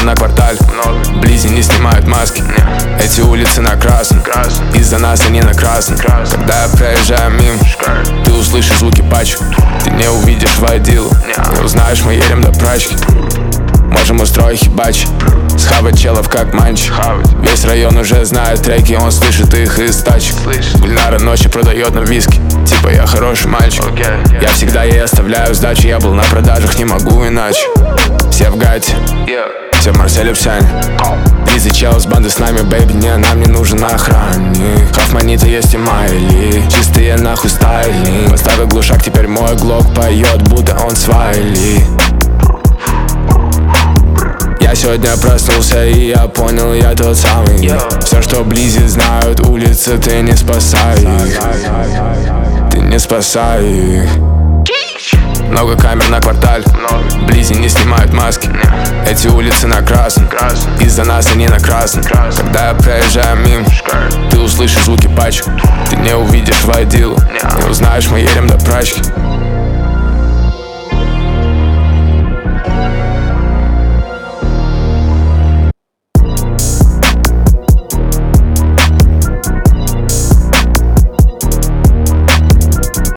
на квартале, вблизи не снимают маски. Эти улицы на красном, из-за нас они на красном. Когда я проезжаю мимо, ты услышишь звуки пачек. Ты не увидишь водилу, не узнаешь, мы едем до прачки. Можем устроить хибач, схавать челов как манч. Весь район уже знает треки, он слышит их из тачек. Гульнара ночи продает нам виски, типа я хороший мальчик. Я всегда ей оставляю сдачи, я был на продажах, не могу иначе. Все в гате, все в Марселе, в Сяне. Близый чел с банды с нами, бэйби, не, нам не нужен охранник. Хафманита есть и Майли, чистые нахуй стайлинг. Поставил глушак, теперь мой глок поет, будто он с Вайли. Я сегодня проснулся и я понял, я тот самый. Все, что вблизи знают улицы, ты не спасай их. Ты не спасай их. Много камер на квартале, вблизи не снимают маски. Эти улицы на красном, из-за нас они на красном. Когда я проезжаю мимо, ты услышишь звуки пачек. Ты не увидишь водилу, не узнаешь, мы едем до прачки.